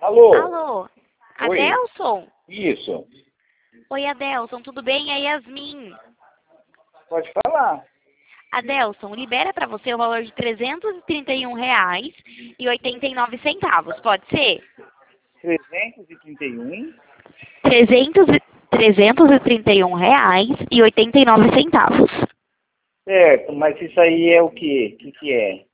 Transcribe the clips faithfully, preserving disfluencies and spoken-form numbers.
Alô? Alô? Oi. Adelson? Isso. Oi, Adelson, tudo bem? É Yasmin. Pode falar. Adelson, libera para você o valor de trezentos e trinta e um reais e oitenta e nove centavos, pode ser? trezentos e trinta e um. trezentos, e- trezentos e trinta e um reais e oitenta e nove centavos. Certo, mas isso aí é o quê? O que que é?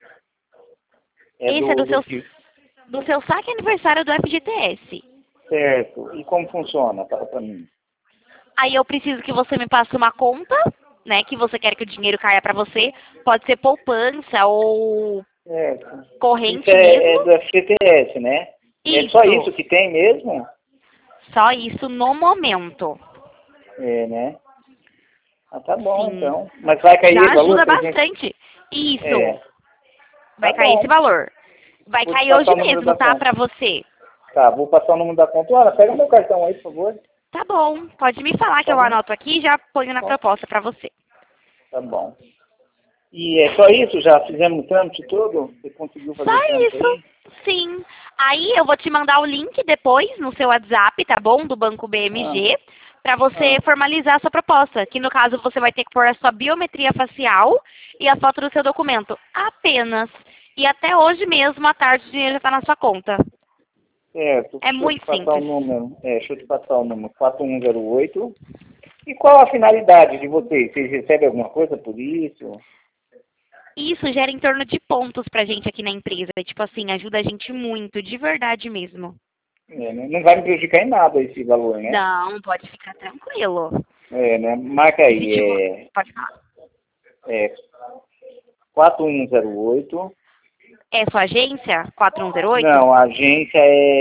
É Esse é do, do do seu, que? do seu saque aniversário do F G T S. Certo. E como funciona? Fala pra mim. Aí eu preciso que você me passe uma conta, né, que você quer que o dinheiro caia para você. Pode ser poupança ou Certo. Isso corrente é, é mesmo. do F G T S, né? É só Isso. isso que tem mesmo? Só isso no momento. É, né? Ah, tá bom, Sim. então. Mas vai cair Já esse valor ajuda pra gente? bastante. Isso. É. Tá Vai cair esse bom. valor. Vai Vou te cair passar hoje o número mesmo, da tá? conta. Pra você. Tá, vou passar o número da conta. Olha, pega meu cartão aí, por favor. Tá bom. Pode me falar que eu Pode? anoto aqui e já ponho na Bom, proposta pra você. tá bom. E é só isso? Já fizemos o trâmite todo? Você conseguiu fazer o Só trâmite isso. aí? Sim. Aí eu vou te mandar o link depois no seu WhatsApp, tá bom? Do Banco B M Ah, G, pra você ah, formalizar a sua proposta. Que no caso você vai ter que pôr a sua biometria facial e a foto do seu documento. Apenas. E até hoje mesmo, à tarde, o dinheiro já tá na sua conta. certo. É Deixa eu te muito passar o simples. número. É, deixa eu te passar o número quatro um zero oito. E qual a finalidade de vocês? Vocês recebem alguma coisa por isso? E isso gera em torno de pontos pra gente aqui na empresa. Tipo assim, ajuda a gente muito, de verdade mesmo. É, né? Não vai me prejudicar em nada esse valor, né? Não, pode ficar tranquilo. É, né? Marca E se aí. tiver... É, Pode falar. é quatro um zero oito. É sua agência? quatro um zero oito? Não, a agência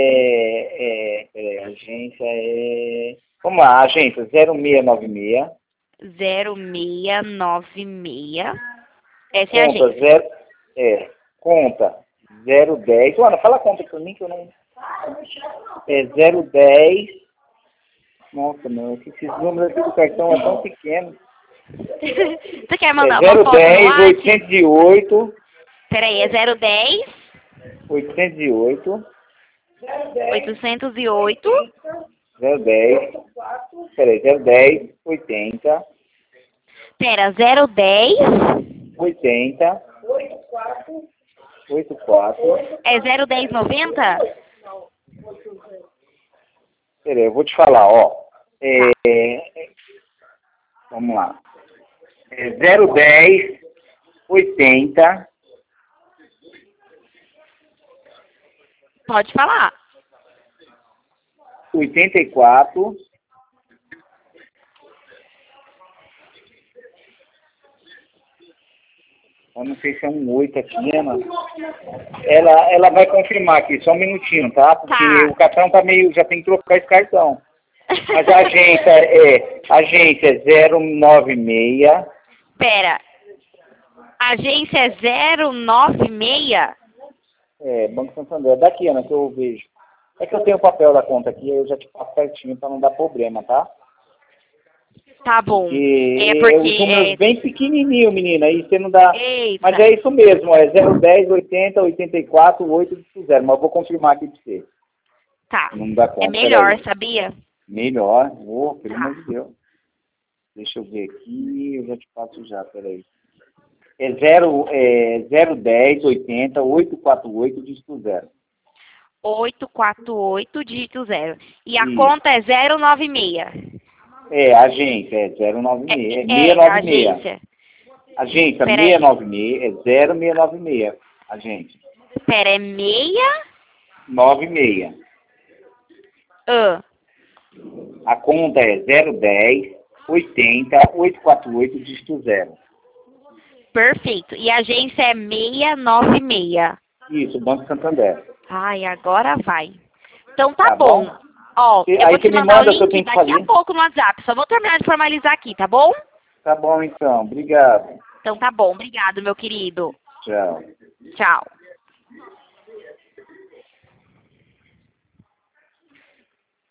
é, é, é, a agência é, vamos lá, a agência zero seis nove seis, zero seis nove seis. Essa é a conta agência. zero, é, conta zero dez, Ana, fala a conta pra mim que eu não, é zero dez, nossa, meu, esses números aqui do cartão é tão pequeno, Você quer é mandar uma zero foto no dez WhatsApp? oitocentos e oito, Peraí, é zero dez, oitocentos e oito, oitocentos e oito. zero dez, peraí, zero dez oitenta, Pera, zero dez. oitenta, oitenta e quatro. É zero dez noventa? Peraí, eu vou te falar, ó. É, Tá. é, vamos lá. É zero dez oitenta, Pode falar. oitenta e quatro. Eu não sei se é um oito aqui, Ana. Ela, ela vai confirmar aqui, só um minutinho, tá? Porque Tá. o cartão tá meio, já tem que trocar esse cartão. Mas a agência é, a agência é zero nove seis. Pera. Agência é zero nove seis? É, Banco Santander. Daqui, Ana, que eu vejo. É que eu tenho o papel da conta aqui, eu já te passo certinho para não dar problema, tá? Tá bom. É E é os porque números é... bem pequenininho, menina, aí você não dá... Mas Eita. é isso mesmo, é zero dez oitenta oitenta e quatro oitocentos, mas eu vou confirmar aqui para você. Tá. Não dá É conta, melhor, peraí. sabia? Melhor, oh, pelo Tá. amor de Deus. Deixa eu ver aqui, eu já te passo já, peraí. É zero, é zero dez oitenta oitocentos e quarenta e oito, dígito zero. oito quatro oito, dígito zero. E a Isso. conta é zero nove seis. É, agência, é zero nove seis, é É, é, a seiscentos e noventa e seis. agência. Agência Pera aí. seiscentos e noventa e seis, é zero seis nove seis, agência. Pera, é meia? noventa e seis. Ah, A conta é zero dez oitenta oitocentos e quarenta e oito, dígito zero. perfeito. E a agência é seiscentos e noventa e seis. Isso, Banco Santander. Ai, agora vai. Então tá, Tá bom. bom? Ó, Cê- eu Aí vou você te me mandar o manda o que eu link tenho que daqui a fazer. pouco no WhatsApp. Só vou terminar de formalizar aqui, tá bom? Tá bom, então. Obrigado. Então tá bom. Obrigado, meu querido. Tchau. Tchau.